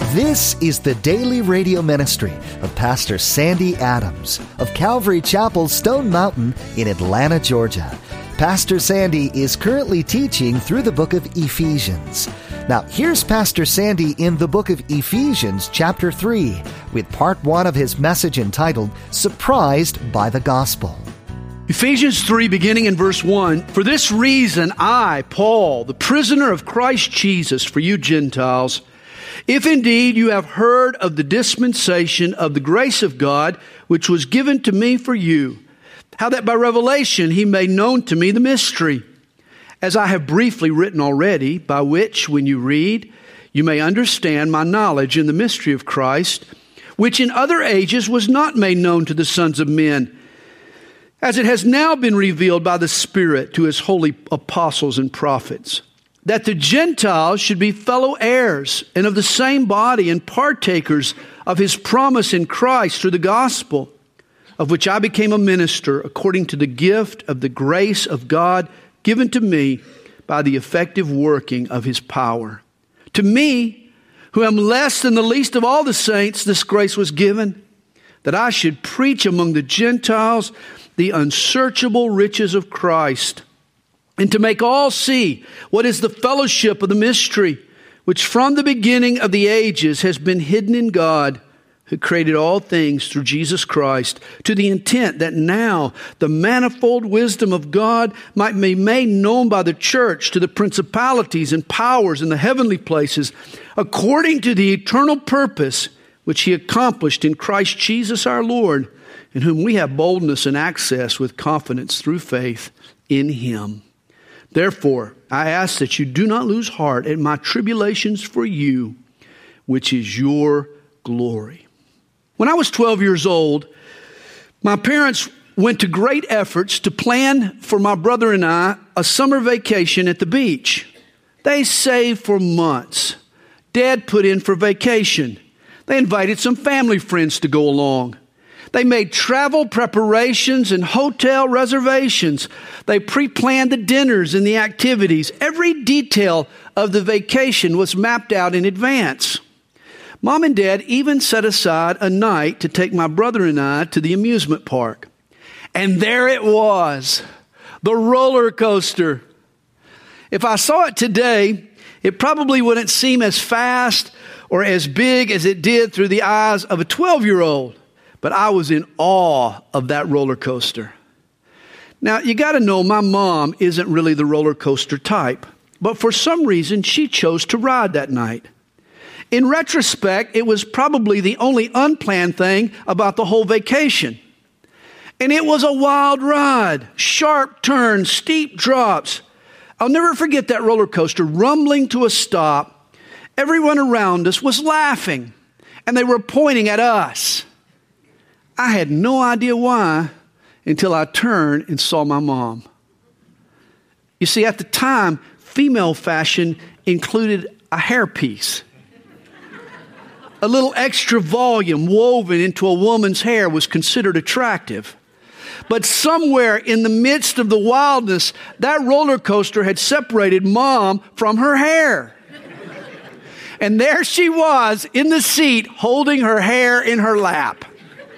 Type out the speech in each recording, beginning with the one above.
This is the daily radio ministry of Pastor Sandy Adams of Calvary Chapel, Stone Mountain in Atlanta, Georgia. Pastor Sandy is currently teaching through the book of Ephesians. Now, here's Pastor Sandy in the book of Ephesians, chapter 3, with part 1 of his message entitled, Surprised by the Gospel. Ephesians 3, beginning in verse 1, For this reason I, Paul, the prisoner of Christ Jesus, for you Gentiles, if indeed you have heard of the dispensation of the grace of God, which was given to me for you, how that by revelation he made known to me the mystery, as I have briefly written already, by which, when you read, you may understand my knowledge in the mystery of Christ, which in other ages was not made known to the sons of men, as it has now been revealed by the Spirit to his holy apostles and prophets, that the Gentiles should be fellow heirs and of the same body and partakers of his promise in Christ through the gospel, of which I became a minister according to the gift of the grace of God given to me by the effective working of his power. To me, who am less than the least of all the saints, this grace was given, that I should preach among the Gentiles the unsearchable riches of Christ, and to make all see what is the fellowship of the mystery, which from the beginning of the ages has been hidden in God, who created all things through Jesus Christ, to the intent that now the manifold wisdom of God might be made known by the church to the principalities and powers in the heavenly places, according to the eternal purpose which he accomplished in Christ Jesus our Lord, in whom we have boldness and access with confidence through faith in him. Therefore, I ask that you do not lose heart at my tribulations for you, which is your glory. When I was 12 years old, my parents went to great efforts to plan for my brother and I a summer vacation at the beach. They saved for months. Dad put in for vacation. They invited some family friends to go along. They made travel preparations and hotel reservations. They pre-planned the dinners and the activities. Every detail of the vacation was mapped out in advance. Mom and Dad even set aside a night to take my brother and I to the amusement park. And there it was, the roller coaster. If I saw it today, it probably wouldn't seem as fast or as big as it did through the eyes of a 12-year-old. But I was in awe of that roller coaster. Now, you got to know my mom isn't really the roller coaster type, but for some reason she chose to ride that night. In retrospect, it was probably the only unplanned thing about the whole vacation. And it was a wild ride, sharp turns, steep drops. I'll never forget that roller coaster rumbling to a stop. Everyone around us was laughing, and they were pointing at us. I had no idea why until I turned and saw my mom. You see, at the time, female fashion included a hairpiece. A little extra volume woven into a woman's hair was considered attractive. But somewhere in the midst of the wildness, that roller coaster had separated Mom from her hair. And there she was in the seat holding her hair in her lap.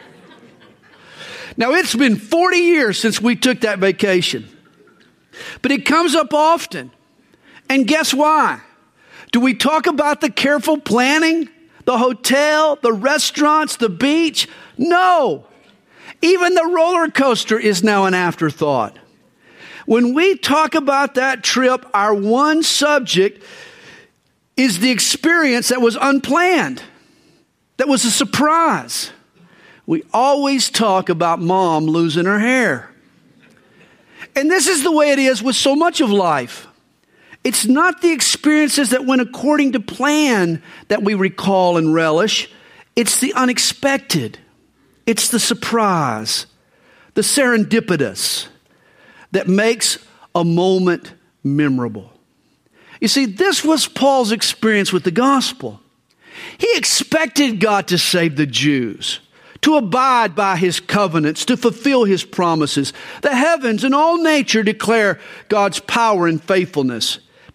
Now, it's been 40 years since we took that vacation, but it comes up often. And guess why? Do we talk about the careful planning, the hotel, the restaurants, the beach? No. Even the roller coaster is now an afterthought. When we talk about that trip, our one subject is the experience that was unplanned, that was a surprise. We always talk about Mom losing her hair. And this is the way it is with so much of life. It's not the experiences that went according to plan that we recall and relish. It's the unexpected. It's the surprise, the serendipitous that makes a moment memorable. You see, this was Paul's experience with the gospel. He expected God to save the Jews, to abide by his covenants, to fulfill his promises. The heavens and all nature declare God's power and faithfulness.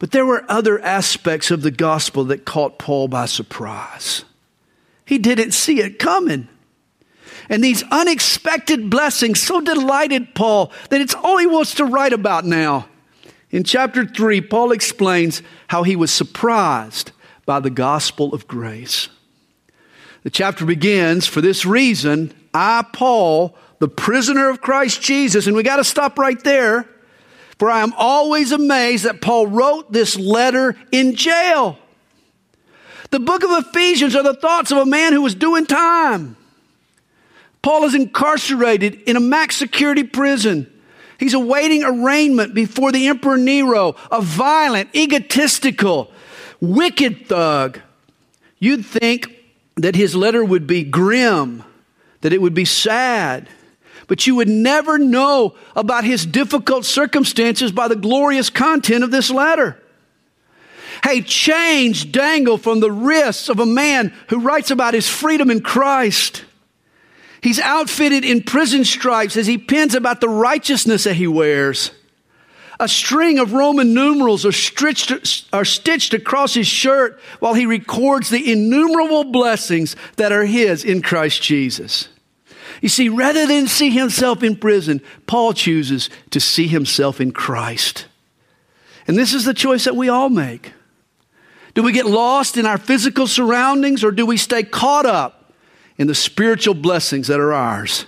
But there were other aspects of the gospel that caught Paul by surprise. He didn't see it coming. And these unexpected blessings so delighted Paul that it's all he wants to write about now. In chapter 3, Paul explains how he was surprised by the gospel of grace. The chapter begins, "For this reason, I, Paul, the prisoner of Christ Jesus," and we got to stop right there, "for I am always amazed that Paul wrote this letter in jail." The book of Ephesians are the thoughts of a man who was doing time. Paul is incarcerated in a max security prison. He's awaiting arraignment before the Emperor Nero, a violent, egotistical, wicked thug. You'd think that his letter would be grim, that it would be sad, but you would never know about his difficult circumstances by the glorious content of this letter. Hey, chains dangle from the wrists of a man who writes about his freedom in Christ. He's outfitted in prison stripes as he pens about the righteousness that he wears. A string of Roman numerals are stitched across his shirt while he records the innumerable blessings that are his in Christ Jesus. You see, rather than see himself in prison, Paul chooses to see himself in Christ. And this is the choice that we all make. Do we get lost in our physical surroundings, or do we stay caught up in the spiritual blessings that are ours?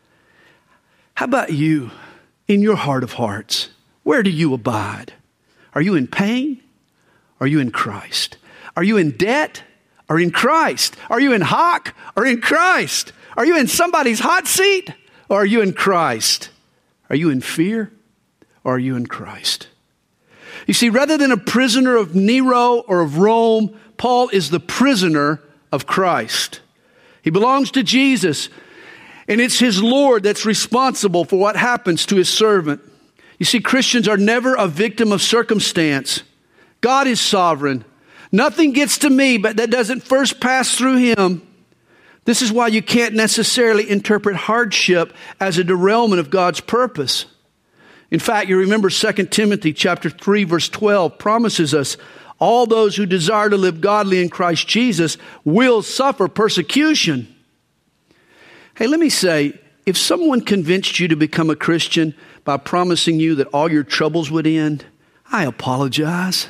How about you, in your heart of hearts? Where do you abide? Are you in pain? Are you in Christ? Are you in debt or in Christ? Are you in hock or in Christ? Are you in somebody's hot seat or are you in Christ? Are you in fear or are you in Christ? You see, rather than a prisoner of Nero or of Rome, Paul is the prisoner of Christ. He belongs to Jesus, and it's his Lord that's responsible for what happens to his servant. You see, Christians are never a victim of circumstance. God is sovereign. Nothing gets to me, but that doesn't first pass through him. This is why you can't necessarily interpret hardship as a derailment of God's purpose. In fact, you remember 2 Timothy chapter 3, verse 12 promises us, all those who desire to live godly in Christ Jesus will suffer persecution. Hey, let me say, if someone convinced you to become a Christian by promising you that all your troubles would end, I apologize.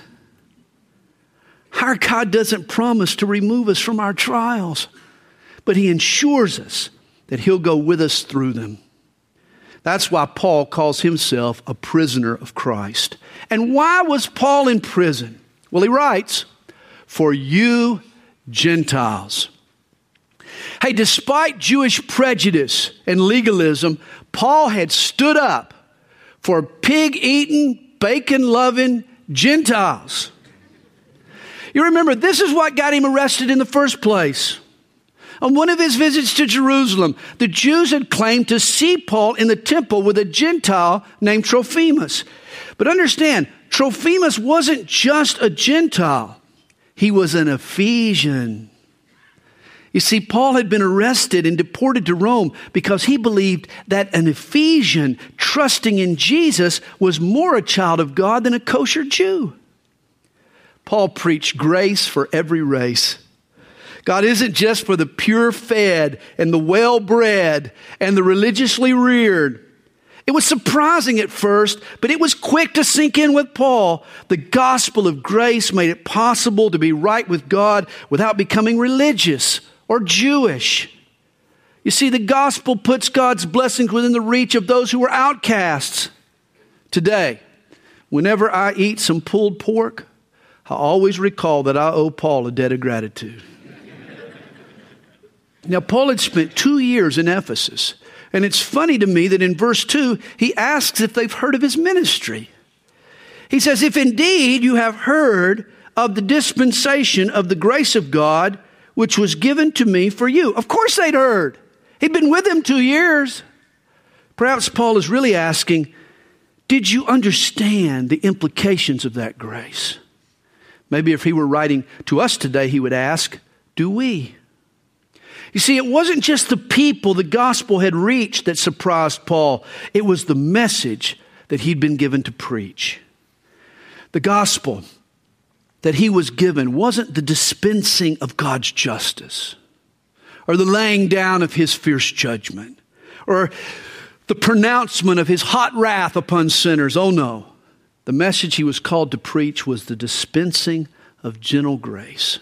Our God doesn't promise to remove us from our trials, but he ensures us that he'll go with us through them. That's why Paul calls himself a prisoner of Christ. And why was Paul in prison? Well, he writes, "For you Gentiles." Hey, despite Jewish prejudice and legalism, Paul had stood up for pig-eating, bacon-loving Gentiles. You remember, this is what got him arrested in the first place. On one of his visits to Jerusalem, the Jews had claimed to see Paul in the temple with a Gentile named Trophimus. But understand, Trophimus wasn't just a Gentile. He was an Ephesian. You see, Paul had been arrested and deported to Rome because he believed that an Ephesian trusting in Jesus was more a child of God than a kosher Jew. Paul preached grace for every race. God isn't just for the pure fed and the well-bred and the religiously reared. It was surprising at first, but it was quick to sink in with Paul. The gospel of grace made it possible to be right with God without becoming religious or Jewish. You see, the gospel puts God's blessings within the reach of those who are outcasts. Today, whenever I eat some pulled pork, I always recall that I owe Paul a debt of gratitude. Now, Paul had spent 2 years in Ephesus. And it's funny to me that in verse 2, he asks if they've heard of his ministry. He says, "If indeed you have heard of the dispensation of the grace of God, which was given to me for you." Of course they'd heard. He'd been with them 2 years. Perhaps Paul is really asking, did you understand the implications of that grace? Maybe if he were writing to us today, he would ask, do we? You see, it wasn't just the people the gospel had reached that surprised Paul. It was the message that he'd been given to preach. The gospel that he was given wasn't the dispensing of God's justice or the laying down of his fierce judgment or the pronouncement of his hot wrath upon sinners. Oh no. The message he was called to preach was the dispensing of gentle grace.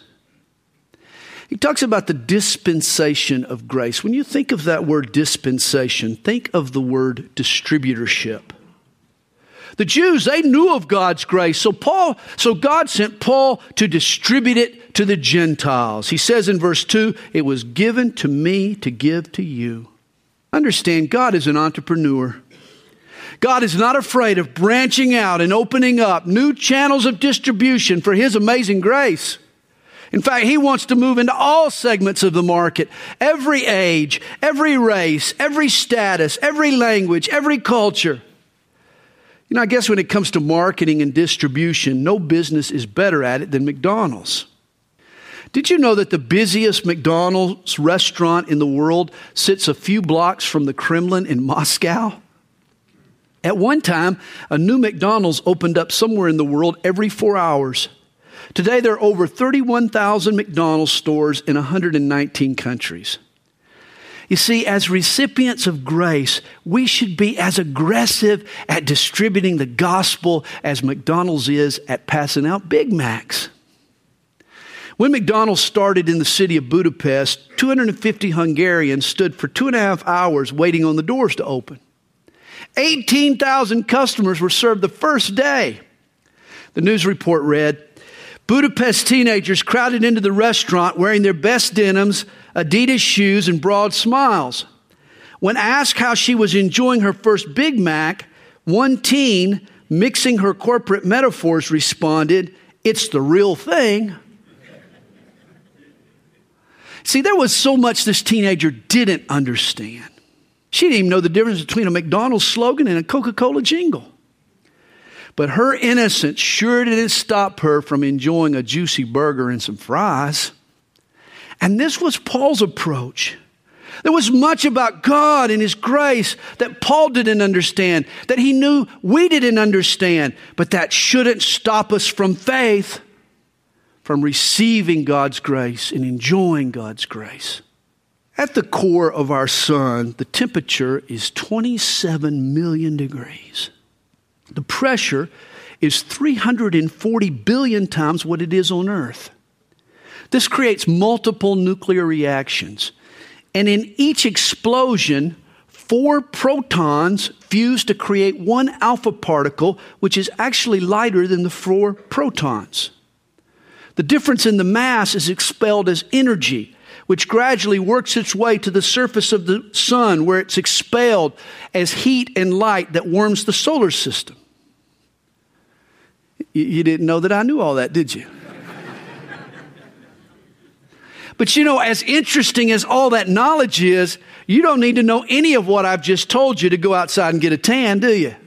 He talks about the dispensation of grace. When you think of that word dispensation, think of the word distributorship. The Jews, they knew of God's grace. So God sent Paul to distribute it to the Gentiles. He says in verse 2, it was given to me to give to you. Understand, God is an entrepreneur. God is not afraid of branching out and opening up new channels of distribution for his amazing grace. In fact, he wants to move into all segments of the market, every age, every race, every status, every language, every culture. You know, I guess when it comes to marketing and distribution, no business is better at it than McDonald's. Did you know that the busiest McDonald's restaurant in the world sits a few blocks from the Kremlin in Moscow? At one time, a new McDonald's opened up somewhere in the world every 4 hours. Today, there are over 31,000 McDonald's stores in 119 countries. You see, as recipients of grace, we should be as aggressive at distributing the gospel as McDonald's is at passing out Big Macs. When McDonald's started in the city of Budapest, 250 Hungarians stood for 2.5 hours waiting on the doors to open. 18,000 customers were served the first day. The news report read, Budapest teenagers crowded into the restaurant wearing their best denims, Adidas shoes, and broad smiles. When asked how she was enjoying her first Big Mac, one teen, mixing her corporate metaphors, responded, "It's the real thing." See, there was so much this teenager didn't understand. She didn't even know the difference between a McDonald's slogan and a Coca-Cola jingle. But her innocence sure didn't stop her from enjoying a juicy burger and some fries. And this was Paul's approach. There was much about God and his grace that Paul didn't understand, that he knew we didn't understand, but that shouldn't stop us from faith, from receiving God's grace and enjoying God's grace. At the core of our sun, the temperature is 27 million degrees. The pressure is 340 billion times what it is on Earth. This creates multiple nuclear reactions. And in each explosion, 4 protons fuse to create one alpha particle, which is actually lighter than the 4 protons. The difference in the mass is expelled as energy, which gradually works its way to the surface of the sun, where it's expelled as heat and light that warms the solar system. You didn't know that I knew all that, did you? But you know, as interesting as all that knowledge is, you don't need to know any of what I've just told you to go outside and get a tan, do you?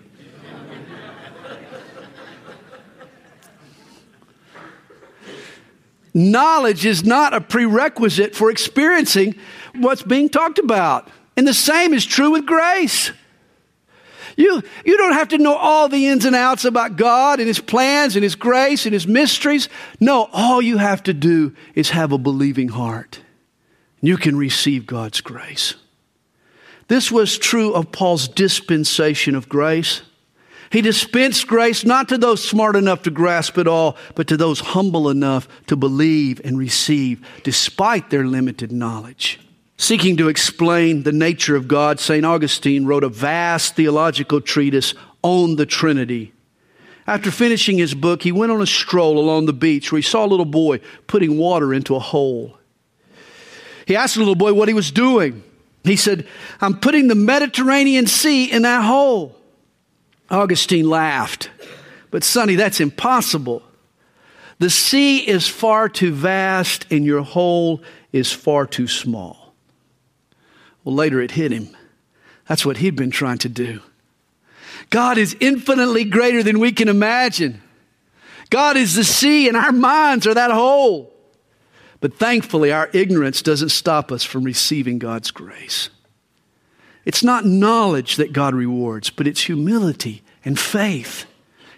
Knowledge is not a prerequisite for experiencing what's being talked about. And the same is true with grace. You don't have to know all the ins and outs about God and his plans and his grace and his mysteries. No, all you have to do is have a believing heart. You can receive God's grace. This was true of Paul's dispensation of grace. He dispensed grace not to those smart enough to grasp it all, but to those humble enough to believe and receive despite their limited knowledge. Seeking to explain the nature of God, St. Augustine wrote a vast theological treatise on the Trinity. After finishing his book, he went on a stroll along the beach where he saw a little boy putting water into a hole. He asked the little boy what he was doing. He said, "I'm putting the Mediterranean Sea in that hole." Augustine laughed. "But Sonny, that's impossible. The sea is far too vast and your hole is far too small." Well, later it hit him. That's what he'd been trying to do. God is infinitely greater than we can imagine. God is the sea and our minds are that hole. But thankfully, our ignorance doesn't stop us from receiving God's grace. It's not knowledge that God rewards, but it's humility and faith.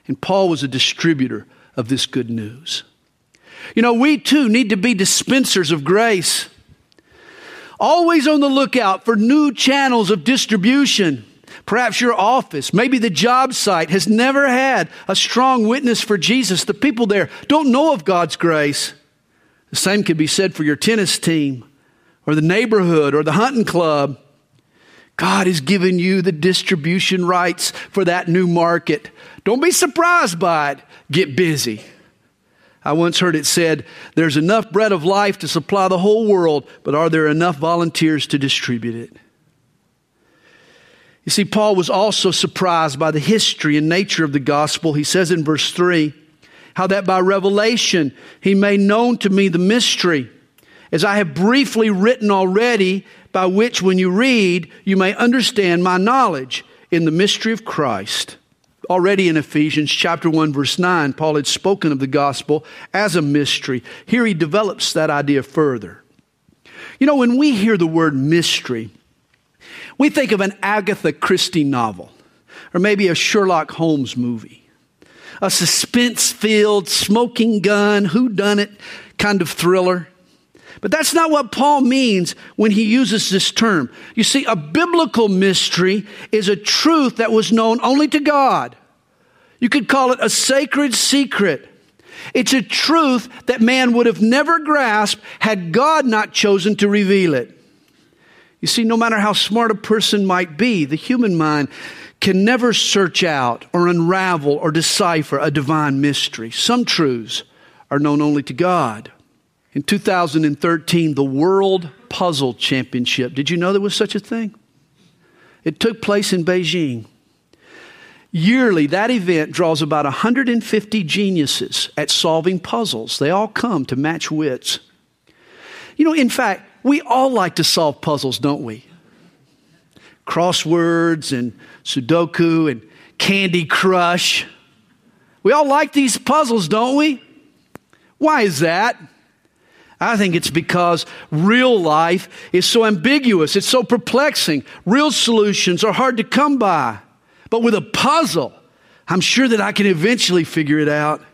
And Paul was a distributor of this good news. You know, we too need to be dispensers of grace. Always on the lookout for new channels of distribution. Perhaps your office, maybe the job site has never had a strong witness for Jesus. The people there don't know of God's grace. The same could be said for your tennis team or the neighborhood or the hunting club. God has given you the distribution rights for that new market. Don't be surprised by it. Get busy. I once heard it said, there's enough bread of life to supply the whole world, but are there enough volunteers to distribute it? You see, Paul was also surprised by the history and nature of the gospel. He says in verse 3, how that by revelation he made known to me the mystery, as I have briefly written already, by which when you read, you may understand my knowledge in the mystery of Christ. Already in Ephesians chapter 1, verse 9, Paul had spoken of the gospel as a mystery. Here he develops that idea further. You know, when we hear the word mystery, we think of an Agatha Christie novel, or maybe a Sherlock Holmes movie. A suspense-filled, smoking gun, whodunit kind of thriller. But that's not what Paul means when he uses this term. You see, a biblical mystery is a truth that was known only to God. You could call it a sacred secret. It's a truth that man would have never grasped had God not chosen to reveal it. You see, no matter how smart a person might be, the human mind can never search out or unravel or decipher a divine mystery. Some truths are known only to God. In 2013, the World Puzzle Championship. Did you know there was such a thing? It took place in Beijing. Yearly, that event draws about 150 geniuses at solving puzzles. They all come to match wits. You know, in fact, we all like to solve puzzles, don't we? Crosswords and Sudoku and Candy Crush. We all like these puzzles, don't we? Why is that? I think it's because real life is so ambiguous. It's so perplexing. Real solutions are hard to come by. But with a puzzle, I'm sure that I can eventually figure it out.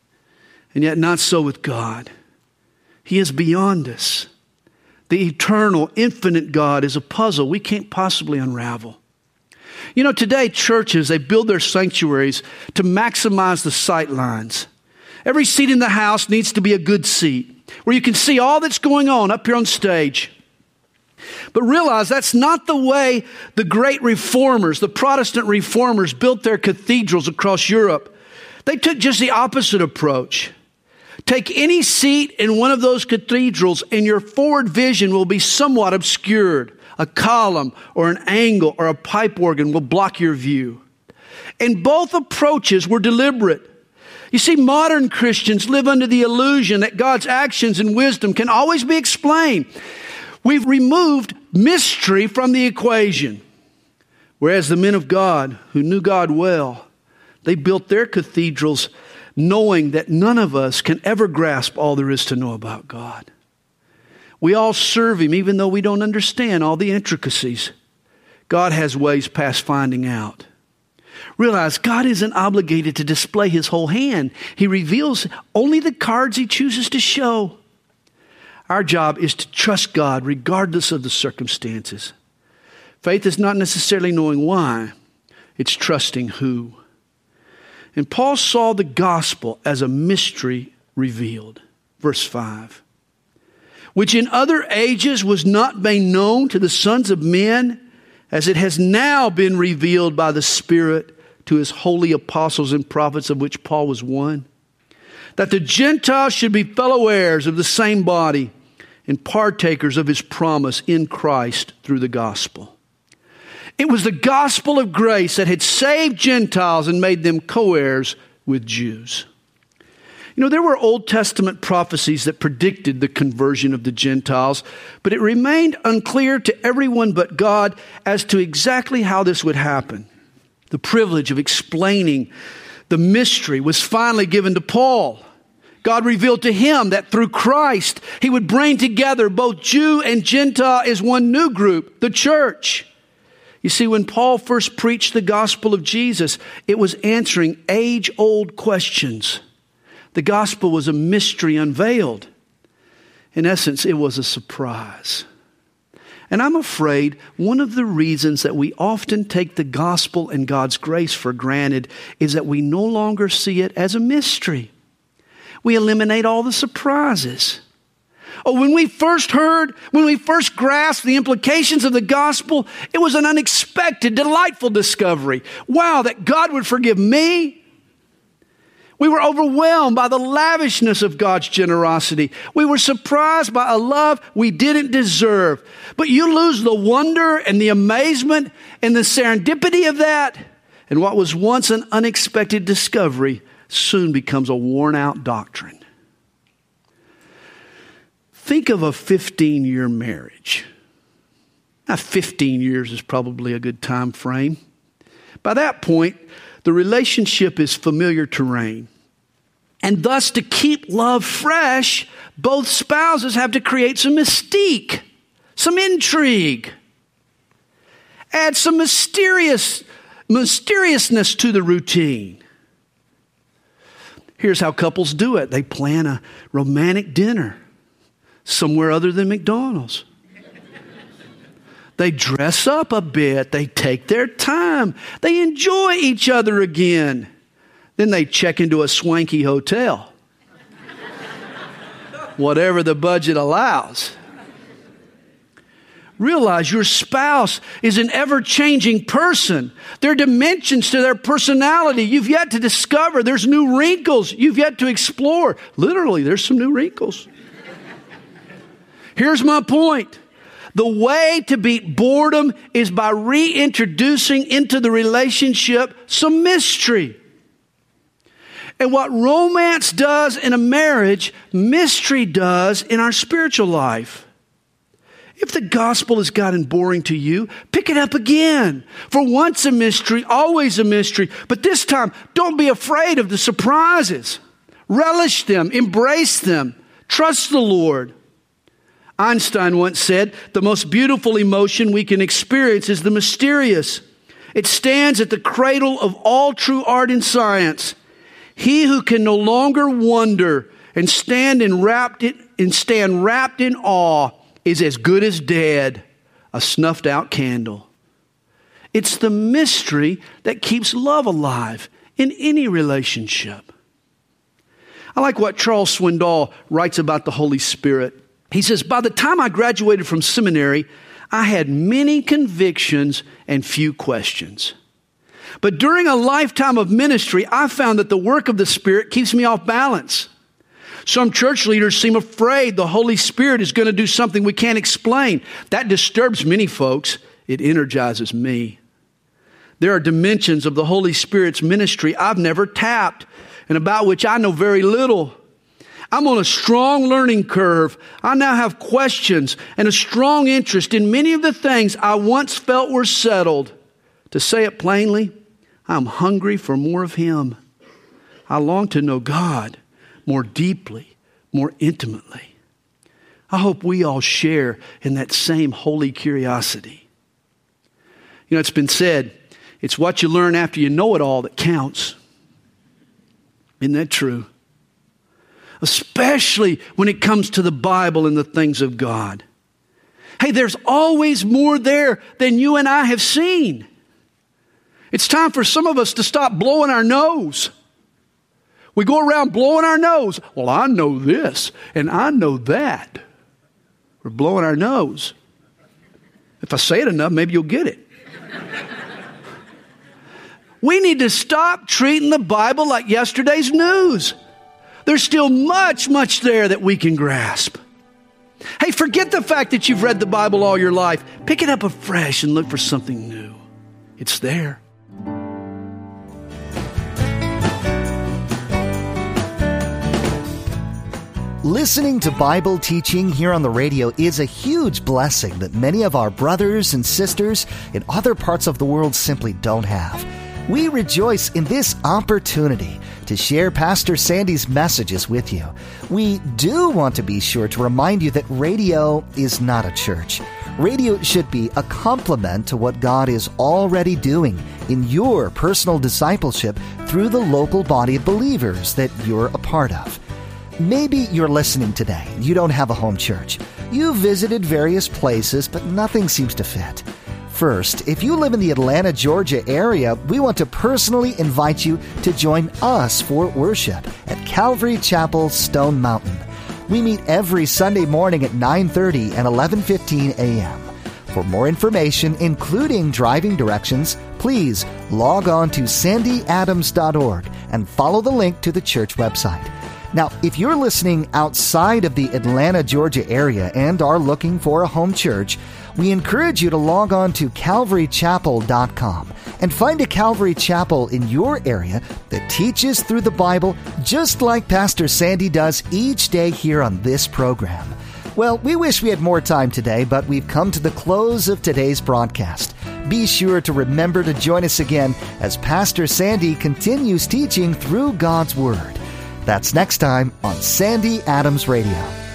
And yet not so with God. He is beyond us. The eternal, infinite God is a puzzle we can't possibly unravel. You know, today churches, they build their sanctuaries to maximize the sight lines. Every seat in the house needs to be a good seat, where you can see all that's going on up here on stage. But realize that's not the way the great reformers, the Protestant reformers, built their cathedrals across Europe. They took just the opposite approach. Take any seat in one of those cathedrals and your forward vision will be somewhat obscured. A column or an angle or a pipe organ will block your view. And both approaches were deliberate. You see, modern Christians live under the illusion that God's actions and wisdom can always be explained. We've removed mystery from the equation. Whereas the men of God who knew God well, they built their cathedrals knowing that none of us can ever grasp all there is to know about God. We all serve Him even though we don't understand all the intricacies. God has ways past finding out. Realize God isn't obligated to display His whole hand. He reveals only the cards He chooses to show. Our job is to trust God regardless of the circumstances. Faith is not necessarily knowing why. It's trusting who. And Paul saw the gospel as a mystery revealed. Verse 5. Which in other ages was not made known to the sons of men, as it has now been revealed by the Spirit to His holy apostles and prophets, of which Paul was one. That the Gentiles should be fellow heirs of the same body and partakers of His promise in Christ through the gospel. It was the gospel of grace that had saved Gentiles and made them co-heirs with Jews. You know, there were Old Testament prophecies that predicted the conversion of the Gentiles, but it remained unclear to everyone but God as to exactly how this would happen. The privilege of explaining the mystery was finally given to Paul. God revealed to him that through Christ, He would bring together both Jew and Gentile as one new group, the church. You see, when Paul first preached the gospel of Jesus, it was answering age-old questions. The gospel was a mystery unveiled. In essence, it was a surprise. And I'm afraid one of the reasons that we often take the gospel and God's grace for granted is that we no longer see it as a mystery. We eliminate all the surprises. Oh, when we first grasped the implications of the gospel, it was an unexpected, delightful discovery. Wow, that God would forgive me. We were overwhelmed by the lavishness of God's generosity. We were surprised by a love we didn't deserve. But you lose the wonder and the amazement and the serendipity of that, and what was once an unexpected discovery soon becomes a worn-out doctrine. Think of a 15-year marriage. Now, 15 years is probably a good time frame. By that point, the relationship is familiar terrain. And thus, to keep love fresh, both spouses have to create some mystique, some intrigue. Add some mysteriousness to the routine. Here's how couples do it. They plan a romantic dinner somewhere other than McDonald's. They dress up a bit. They take their time. They enjoy each other again. Then they check into a swanky hotel. Whatever the budget allows. Realize your spouse is an ever-changing person. There are dimensions to their personality you've yet to discover. There's new wrinkles you've yet to explore. Literally, there's some new wrinkles. Here's my point. The way to beat boredom is by reintroducing into the relationship some mystery. And what romance does in a marriage, mystery does in our spiritual life. If the gospel has gotten boring to you, pick it up again. For once a mystery, always a mystery. But this time, don't be afraid of the surprises. Relish them, embrace them, trust the Lord. Einstein once said, the most beautiful emotion we can experience is the mysterious. It stands at the cradle of all true art and science. He who can no longer wonder and stand wrapped in awe is as good as dead, a snuffed out candle. It's the mystery that keeps love alive in any relationship. I like what Charles Swindoll writes about the Holy Spirit. He says, by the time I graduated from seminary, I had many convictions and few questions. But during a lifetime of ministry, I found that the work of the Spirit keeps me off balance. Some church leaders seem afraid the Holy Spirit is going to do something we can't explain. That disturbs many folks. It energizes me. There are dimensions of the Holy Spirit's ministry I've never tapped and about which I know very little. I'm on a strong learning curve. I now have questions and a strong interest in many of the things I once felt were settled. To say it plainly, I'm hungry for more of Him. I long to know God more deeply, more intimately. I hope we all share in that same holy curiosity. You know, it's been said, it's what you learn after you know it all that counts. Isn't that true? Especially when it comes to the Bible and the things of God. Hey, there's always more there than you and I have seen. It's time for some of us to stop blowing our nose. We go around blowing our nose. Well, I know this and I know that. We're blowing our nose. If I say it enough, maybe you'll get it. We need to stop treating the Bible like yesterday's news. There's still much, much there that we can grasp. Hey, forget the fact that you've read the Bible all your life. Pick it up afresh and look for something new. It's there. Listening to Bible teaching here on the radio is a huge blessing that many of our brothers and sisters in other parts of the world simply don't have. We rejoice in this opportunity to share Pastor Sandy's messages with you. We do want to be sure to remind you that radio is not a church. Radio should be a complement to what God is already doing in your personal discipleship through the local body of believers that you're a part of. Maybe you're listening today. You don't have a home church. You've visited various places, but nothing seems to fit. First, if you live in the Atlanta, Georgia area, we want to personally invite you to join us for worship at Calvary Chapel, Stone Mountain. We meet every Sunday morning at 9:30 and 11:15 a.m. For more information, including driving directions, please log on to sandyadams.org and follow the link to the church website. Now, if you're listening outside of the Atlanta, Georgia area and are looking for a home church, we encourage you to log on to calvarychapel.com and find a Calvary Chapel in your area that teaches through the Bible just like Pastor Sandy does each day here on this program. Well, we wish we had more time today, but we've come to the close of today's broadcast. Be sure to remember to join us again as Pastor Sandy continues teaching through God's Word. That's next time on Sandy Adams Radio.